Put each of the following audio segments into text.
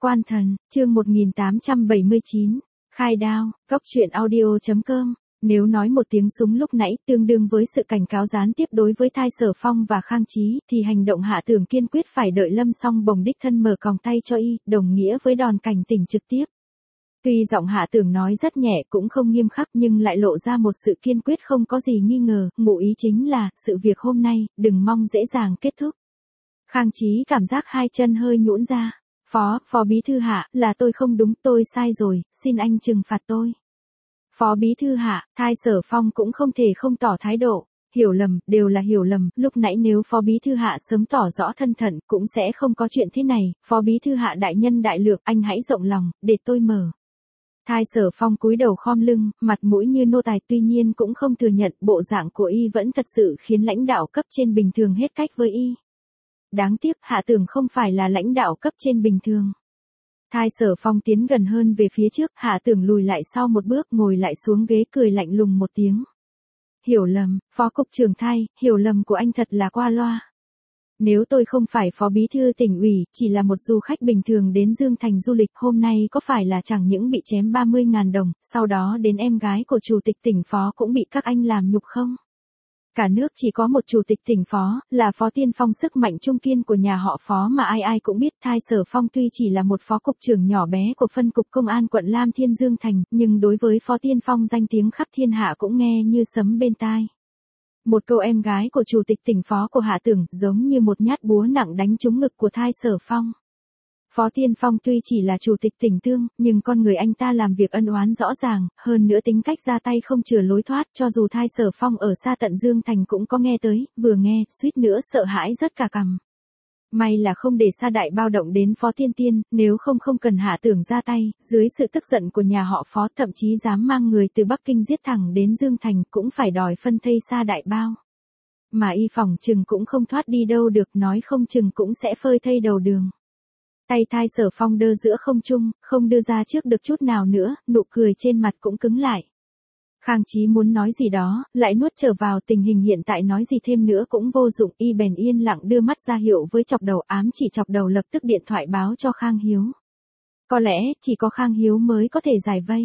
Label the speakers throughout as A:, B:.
A: Quan thần, chương 1879, khai đao, góc truyện audio.com. Nếu nói một tiếng súng lúc nãy tương đương với sự cảnh cáo gián tiếp đối với Thai Sở Phong và Khang Chí, thì hành động Hạ Tưởng kiên quyết phải đợi Lâm Song Bồng đích thân mở còng tay cho y, đồng nghĩa với đòn cảnh tỉnh trực tiếp. Tuy giọng Hạ Tưởng nói rất nhẹ cũng không nghiêm khắc nhưng lại lộ ra một sự kiên quyết không có gì nghi ngờ, ngụ ý chính là, sự việc hôm nay, đừng mong dễ dàng kết thúc. Khang Chí cảm giác hai chân hơi nhũn ra. Phó bí thư Hạ, là tôi không đúng, tôi sai rồi, xin anh trừng phạt tôi. Phó bí thư Hạ, Thai Sở Phong cũng không thể không tỏ thái độ. Hiểu lầm, đều là hiểu lầm, lúc nãy nếu Phó bí thư Hạ sớm tỏ rõ thân phận cũng sẽ không có chuyện thế này. Phó bí thư Hạ đại nhân đại lược, anh hãy rộng lòng, để tôi mở. Thai Sở Phong cúi đầu khom lưng, mặt mũi như nô tài, tuy nhiên cũng không thừa nhận bộ dạng của y vẫn thật sự khiến lãnh đạo cấp trên bình thường hết cách với y. Đáng tiếc Hạ Tưởng không phải là lãnh đạo cấp trên bình thường. Thai Sở Phong tiến gần hơn về phía trước, Hạ Tưởng lùi lại sau một bước, ngồi lại xuống ghế, cười lạnh lùng một tiếng. Hiểu lầm, Phó cục trưởng Thai, hiểu lầm của anh thật là qua loa. Nếu tôi không phải Phó bí thư tỉnh ủy, chỉ là một du khách bình thường đến Dương Thành du lịch, hôm nay có phải là chẳng những bị chém 30.000 đồng, sau đó đến em gái của chủ tịch tỉnh Phó cũng bị các anh làm nhục không? Cả nước chỉ có một chủ tịch tỉnh Phó, là Phó Tiên Phong, sức mạnh trung kiên của nhà họ Phó mà ai ai cũng biết. Thai Sở Phong tuy chỉ là một phó cục trưởng nhỏ bé của phân cục công an quận Lam Thiên Dương Thành, nhưng đối với Phó Tiên Phong danh tiếng khắp thiên hạ cũng nghe như sấm bên tai. Một câu em gái của chủ tịch tỉnh Phó của Hạ Tưởng giống như một nhát búa nặng đánh trúng ngực của Thai Sở Phong. Phó Tiên Phong tuy chỉ là chủ tịch tỉnh Tương, nhưng con người anh ta làm việc ân oán rõ ràng, hơn nữa tính cách ra tay không chừa lối thoát, cho dù Thai Sở Phong ở xa tận Dương Thành cũng có nghe tới, vừa nghe, suýt nữa sợ hãi rớt cả cằm. May là không để Sa Đại bao động đến Phó Tiên, nếu không cần Hạ Tưởng ra tay, dưới sự tức giận của nhà họ Phó thậm chí dám mang người từ Bắc Kinh giết thẳng đến Dương Thành cũng phải đòi phân thây Sa Đại bao. Mà y phỏng chừng cũng không thoát đi đâu được, nói không chừng cũng sẽ phơi thây đầu đường. Tay Thai Sở Phong đơ giữa không trung, không đưa ra trước được chút nào nữa, nụ cười trên mặt cũng cứng lại. Khang Chí muốn nói gì đó, lại nuốt trở vào, tình hình hiện tại nói gì thêm nữa cũng vô dụng, y bèn yên lặng đưa mắt ra hiệu với Chọc Đầu, ám chỉ Chọc Đầu lập tức điện thoại báo cho Khang Hiếu. Có lẽ, chỉ có Khang Hiếu mới có thể giải vây.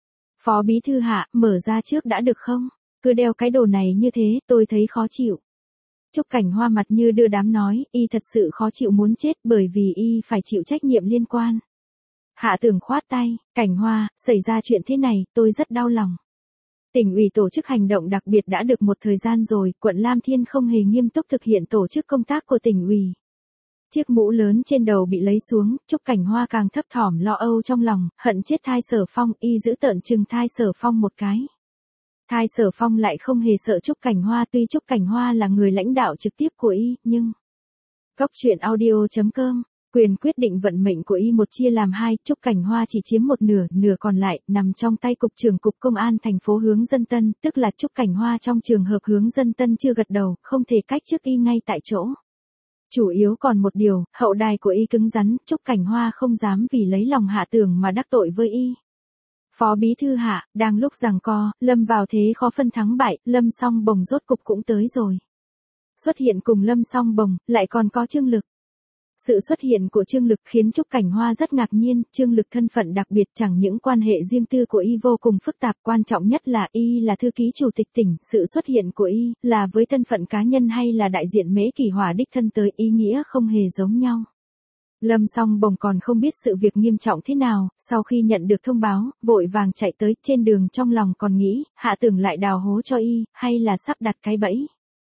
A: Phó bí thư Hạ, mở ra trước đã được không? Cứ đeo cái đồ này như thế, tôi thấy khó chịu. Trúc Cảnh Hoa mặt như đưa đám nói, y thật sự khó chịu muốn chết bởi vì y phải chịu trách nhiệm liên quan. Hạ Tưởng khoát tay, Cảnh Hoa, xảy ra chuyện thế này, tôi rất đau lòng. Tỉnh ủy tổ chức hành động đặc biệt đã được một thời gian rồi, quận Lam Thiên không hề nghiêm túc thực hiện tổ chức công tác của tỉnh ủy. Chiếc mũ lớn trên đầu bị lấy xuống, Trúc Cảnh Hoa càng thấp thỏm lo âu trong lòng, hận chết Thai Sở Phong, y giữ tợn trừng Thai Sở Phong một cái. Thai Sở Phong lại không hề sợ Trúc Cảnh Hoa, tuy Trúc Cảnh Hoa là người lãnh đạo trực tiếp của y, nhưng... Góc truyện audio.com, quyền quyết định vận mệnh của y một chia làm hai, Trúc Cảnh Hoa chỉ chiếm một nửa, nửa còn lại, nằm trong tay Cục trưởng Cục Công an thành phố Hướng Dân Tân, tức là Trúc Cảnh Hoa trong trường hợp Hướng Dân Tân chưa gật đầu, không thể cách chức y ngay tại chỗ. Chủ yếu còn một điều, hậu đài của y cứng rắn, Trúc Cảnh Hoa không dám vì lấy lòng Hạ Tưởng mà đắc tội với y. Phó bí thư Hạ, đang lúc giằng co, lâm vào thế khó phân thắng bại, Lâm Song Bồng rốt cục cũng tới rồi. Xuất hiện cùng Lâm Song Bồng, lại còn có Trương Lực. Sự xuất hiện của Trương Lực khiến Trúc Cảnh Hoa rất ngạc nhiên, Trương Lực thân phận đặc biệt, chẳng những quan hệ riêng tư của y vô cùng phức tạp, quan trọng nhất là y là thư ký chủ tịch tỉnh, sự xuất hiện của y, là với thân phận cá nhân hay là đại diện Mễ Kỷ Hỏa đích thân tới, ý nghĩa không hề giống nhau. Lâm Song Bồng còn không biết sự việc nghiêm trọng thế nào, sau khi nhận được thông báo, vội vàng chạy tới, trên đường trong lòng còn nghĩ, Hạ Tưởng lại đào hố cho y, hay là sắp đặt cái bẫy.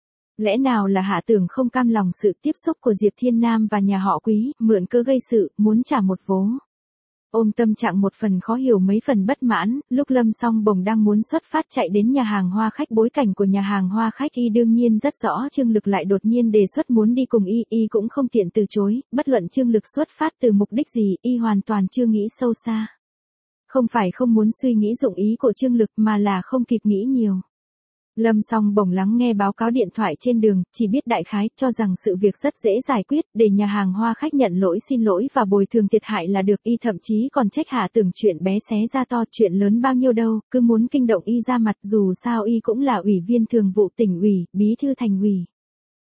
A: Lẽ nào là Hạ Tưởng không cam lòng sự tiếp xúc của Diệp Thiên Nam và nhà họ Quý, mượn cơ gây sự, muốn trả một vố. Ôm tâm trạng một phần khó hiểu mấy phần bất mãn, lúc Lâm Song Bồng đang muốn xuất phát chạy đến nhà hàng hoa khách, bối cảnh của nhà hàng hoa khách y đương nhiên rất rõ, Trương Lực lại đột nhiên đề xuất muốn đi cùng y cũng không tiện từ chối, bất luận Trương Lực xuất phát từ mục đích gì, y hoàn toàn chưa nghĩ sâu xa. Không phải không muốn suy nghĩ dụng ý của Trương Lực mà là không kịp nghĩ nhiều. Lâm Song Bồng lắng nghe báo cáo điện thoại trên đường, chỉ biết đại khái, cho rằng sự việc rất dễ giải quyết, để nhà hàng hoa khách nhận lỗi, xin lỗi và bồi thường thiệt hại là được, y thậm chí còn trách Hạ Tưởng chuyện bé xé ra to, chuyện lớn bao nhiêu đâu, cứ muốn kinh động y ra mặt, dù sao y cũng là ủy viên thường vụ tỉnh ủy, bí thư thành ủy.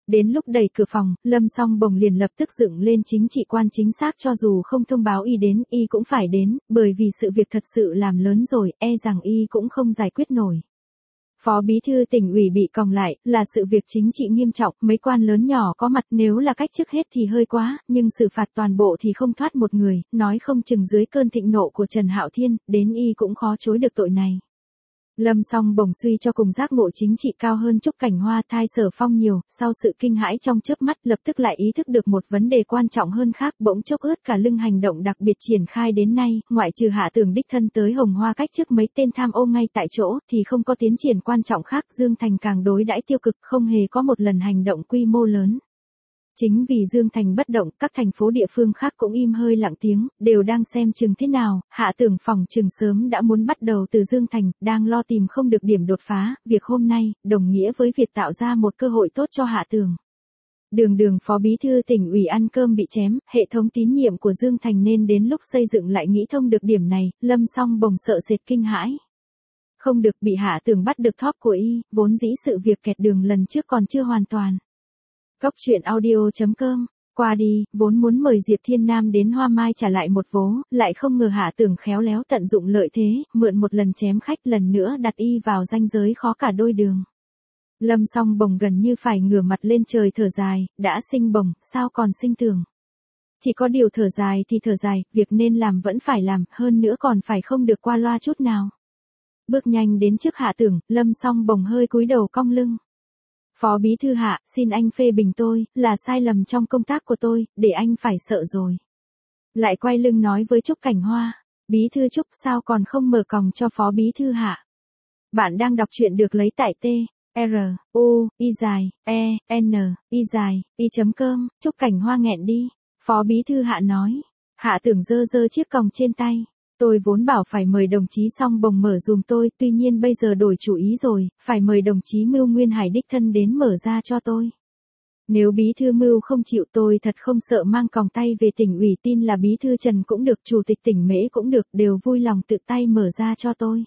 A: Đến lúc đẩy cửa phòng, Lâm Song Bồng liền lập tức dựng lên chính trị quan chính xác cho dù không thông báo y đến, y cũng phải đến, bởi vì sự việc thật sự làm lớn rồi, e rằng y cũng không giải quyết nổi. Phó bí thư tỉnh ủy bị còng lại, là sự việc chính trị nghiêm trọng, mấy quan lớn nhỏ có mặt, nếu là cách chức hết thì hơi quá, nhưng xử phạt toàn bộ thì không thoát một người, nói không chừng dưới cơn thịnh nộ của Trần Hạo Thiên, đến y cũng khó chối được tội này. Lâm Song Bồng suy cho cùng giác ngộ chính trị cao hơn Trúc Cảnh Hoa Thai Sở Phong nhiều, sau sự kinh hãi trong chớp mắt lập tức lại ý thức được một vấn đề quan trọng hơn khác, bỗng chốc ướt cả lưng. Hành động đặc biệt triển khai đến nay, ngoại trừ Hạ Tường đích thân tới Hồng Hoa cách chức mấy tên tham ô ngay tại chỗ, thì không có tiến triển quan trọng khác. Dương Thành càng đối đãi tiêu cực, không hề có một lần hành động quy mô lớn. Chính vì Dương Thành bất động, các thành phố địa phương khác cũng im hơi lặng tiếng, đều đang xem chừng thế nào. Hạ Tưởng phòng chừng sớm đã muốn bắt đầu từ Dương Thành, đang lo tìm không được điểm đột phá. Việc hôm nay, đồng nghĩa với việc tạo ra một cơ hội tốt cho Hạ Tưởng. Đường phó bí thư tỉnh ủy ăn cơm bị chém, hệ thống tín nhiệm của Dương Thành nên đến lúc xây dựng lại nghĩ thông được điểm này, Lâm Song Bồng sợ sệt kinh hãi. Không được, bị Hạ Tưởng bắt được thóp của y, vốn dĩ sự việc kẹt đường lần trước còn chưa hoàn toàn. Cốc truyện audio.com, qua đi, vốn muốn mời Diệp Thiên Nam đến Hoa Mai trả lại một vố, lại không ngờ Hạ Tưởng khéo léo tận dụng lợi thế, mượn một lần chém khách, lần nữa đặt y vào ranh giới khó cả đôi đường. Lâm Song Bồng gần như phải ngửa mặt lên trời thở dài, đã sinh bồng, sao còn sinh tưởng. Chỉ có điều thở dài thì thở dài, việc nên làm vẫn phải làm, hơn nữa còn phải không được qua loa chút nào. Bước nhanh đến trước Hạ Tưởng, Lâm Song Bồng hơi cúi đầu cong lưng. Phó bí thư Hạ, xin anh phê bình tôi, là sai lầm trong công tác của tôi, để anh phải sợ rồi. Lại quay lưng nói với Trúc Cảnh Hoa, bí thư Trúc sao còn không mở còng cho phó bí thư Hạ. Bạn đang đọc truyện được lấy tại T, R, U, I dài, E, N, I dài, I.com, Trúc Cảnh Hoa nghẹn đi. Phó bí thư Hạ nói, Hạ Tưởng giơ chiếc còng trên tay. Tôi vốn bảo phải mời đồng chí Song Bồng mở dùm tôi, tuy nhiên bây giờ đổi chủ ý rồi, phải mời đồng chí Mưu Nguyên Hải đích thân đến mở ra cho tôi. Nếu bí thư Mưu không chịu, tôi thật không sợ mang còng tay về tỉnh ủy, tin là bí thư Trần cũng được, chủ tịch tỉnh Mễ cũng được, đều vui lòng tự tay mở ra cho tôi.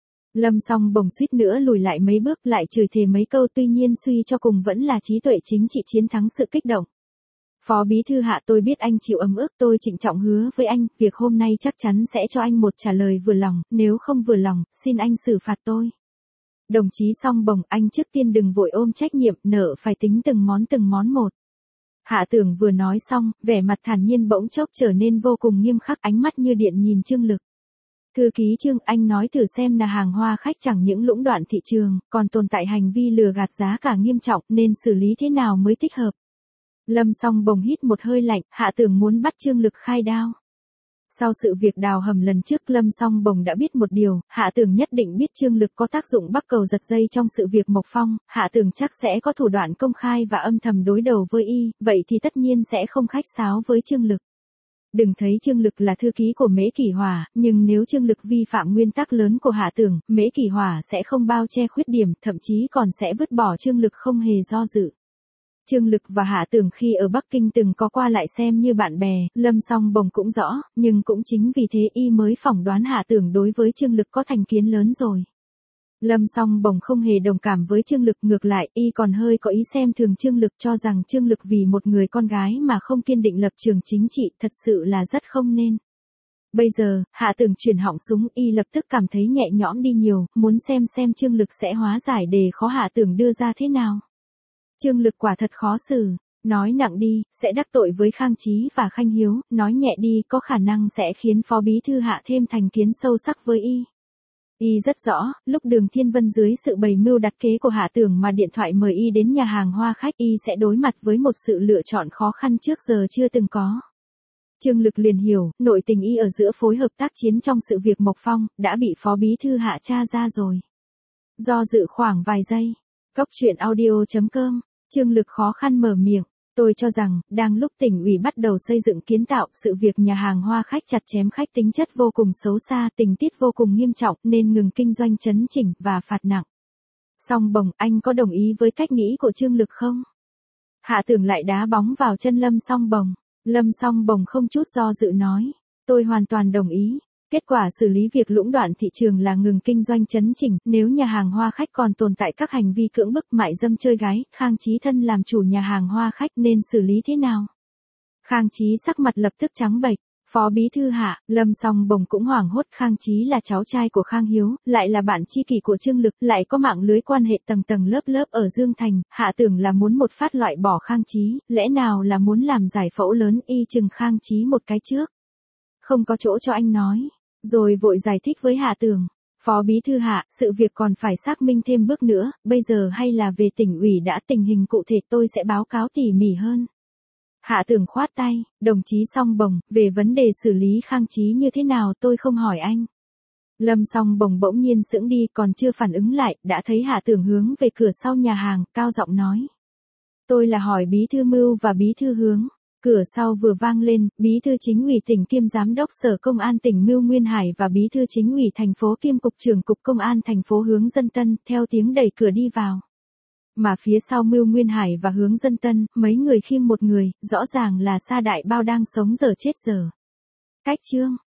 A: Lâm Song Bồng suýt nữa lùi lại mấy bước, lại chửi thề mấy câu, tuy nhiên suy cho cùng vẫn là trí tuệ chính trị chiến thắng sự kích động. Phó bí thư Hạ, tôi biết anh chịu ấm ức, tôi trịnh trọng hứa với anh, việc hôm nay chắc chắn sẽ cho anh một trả lời vừa lòng, nếu không vừa lòng, xin anh xử phạt tôi. Đồng chí Song Bồng, anh trước tiên đừng vội ôm trách nhiệm, nợ phải tính từng món một. Hạ Tưởng vừa nói xong, vẻ mặt thản nhiên bỗng chốc trở nên vô cùng nghiêm khắc, ánh mắt như điện nhìn Trương Lực. Thư ký Trương, anh nói thử xem, là hàng hoa khách chẳng những lũng đoạn thị trường, còn tồn tại hành vi lừa gạt giá cả nghiêm trọng, nên xử lý thế nào mới thích hợp. Lâm Song Bồng hít một hơi lạnh, Hạ Tưởng muốn bắt Trương Lực khai đao. Sau sự việc đào hầm lần trước, Lâm Song Bồng đã biết một điều, Hạ Tưởng nhất định biết Trương Lực có tác dụng bắc cầu giật dây trong sự việc Mộc Phong, Hạ Tưởng chắc sẽ có thủ đoạn công khai và âm thầm đối đầu với y, vậy thì tất nhiên sẽ không khách sáo với Trương Lực. Đừng thấy Trương Lực là thư ký của Mễ Kỷ Hỏa, nhưng nếu Trương Lực vi phạm nguyên tắc lớn của Hạ Tưởng, Mễ Kỷ Hỏa sẽ không bao che khuyết điểm, thậm chí còn sẽ vứt bỏ Trương Lực không hề do dự. Trương Lực và Hạ Tưởng khi ở Bắc Kinh từng có qua lại xem như bạn bè, Lâm Song Bồng cũng rõ, nhưng cũng chính vì thế y mới phỏng đoán Hạ Tưởng đối với Trương Lực có thành kiến lớn rồi. Lâm Song Bồng không hề đồng cảm với Trương Lực, ngược lại, y còn hơi có ý xem thường Trương Lực, cho rằng Trương Lực vì một người con gái mà không kiên định lập trường chính trị, thật sự là rất không nên. Bây giờ, Hạ Tưởng chuyển họng súng, y lập tức cảm thấy nhẹ nhõm đi nhiều, muốn xem Trương Lực sẽ hóa giải đề khó Hạ Tưởng đưa ra thế nào. Trương Lực quả thật khó xử, nói nặng đi, sẽ đắc tội với Khang Chí và Khanh Hiếu, nói nhẹ đi, có khả năng sẽ khiến phó bí thư Hạ thêm thành kiến sâu sắc với y. Y rất rõ, lúc Đường Thiên Vân dưới sự bày mưu đặt kế của Hạ Tưởng mà điện thoại mời y đến nhà hàng hoa khách, y sẽ đối mặt với một sự lựa chọn khó khăn trước giờ chưa từng có. Trương Lực liền hiểu, nội tình y ở giữa phối hợp tác chiến trong sự việc Mộc Phong, đã bị phó bí thư Hạ tra ra rồi. Do dự khoảng vài giây, Cốc truyện audio.com, Trương Lực khó khăn mở miệng. Tôi cho rằng, đang lúc tỉnh ủy bắt đầu xây dựng kiến tạo, sự việc nhà hàng hoa khách chặt chém khách tính chất vô cùng xấu xa, tình tiết vô cùng nghiêm trọng, nên ngừng kinh doanh chấn chỉnh và phạt nặng. Song Bồng, anh có đồng ý với cách nghĩ của Trương Lực không? Hạ Tưởng lại đá bóng vào chân Lâm Song Bồng. Lâm Song Bồng không chút do dự nói, tôi hoàn toàn đồng ý. Kết quả xử lý việc lũng đoạn thị trường là ngừng kinh doanh chấn chỉnh, nếu nhà hàng Hoa Khách còn tồn tại các hành vi cưỡng bức mại dâm chơi gái, Khang Chí thân làm chủ nhà hàng Hoa Khách nên xử lý thế nào? Khang Chí sắc mặt lập tức trắng bệch. Phó bí thư Hạ, Lâm Song Bồng cũng hoảng hốt. Khang Chí là cháu trai của Khang Hiếu, lại là bạn tri kỷ của Trương Lực, lại có mạng lưới quan hệ tầng tầng lớp lớp ở Dương Thành. Hạ tưởng là muốn một phát loại bỏ Khang Chí, lẽ nào là muốn làm giải phẫu lớn y chừng Khang Chí một cái trước. Không có chỗ cho anh nói, rồi vội giải thích với Hạ tưởng. Phó bí thư Hạ, sự việc còn phải xác minh thêm bước nữa, bây giờ hay là về tỉnh ủy đã, tình hình cụ thể tôi sẽ báo cáo tỉ mỉ hơn. Hạ tưởng khoát tay, đồng chí Song Bồng, về vấn đề xử lý Khang Chí như thế nào tôi không hỏi anh. Lâm Song Bồng bỗng nhiên sững đi, còn chưa phản ứng lại, đã thấy Hạ tưởng hướng về cửa sau nhà hàng, cao giọng nói. Tôi là hỏi bí thư Mưu và bí thư Hướng. Cửa sau vừa vang lên, bí thư chính ủy tỉnh kiêm giám đốc sở công an tỉnh Mưu Nguyên Hải và bí thư chính ủy thành phố kiêm cục trưởng cục công an thành phố Hướng Dân Tân, theo tiếng đẩy cửa đi vào. Mà phía sau Mưu Nguyên Hải và Hướng Dân Tân, mấy người khiêng một người, rõ ràng là Sa Đại Bao đang sống dở chết dở. Cách chương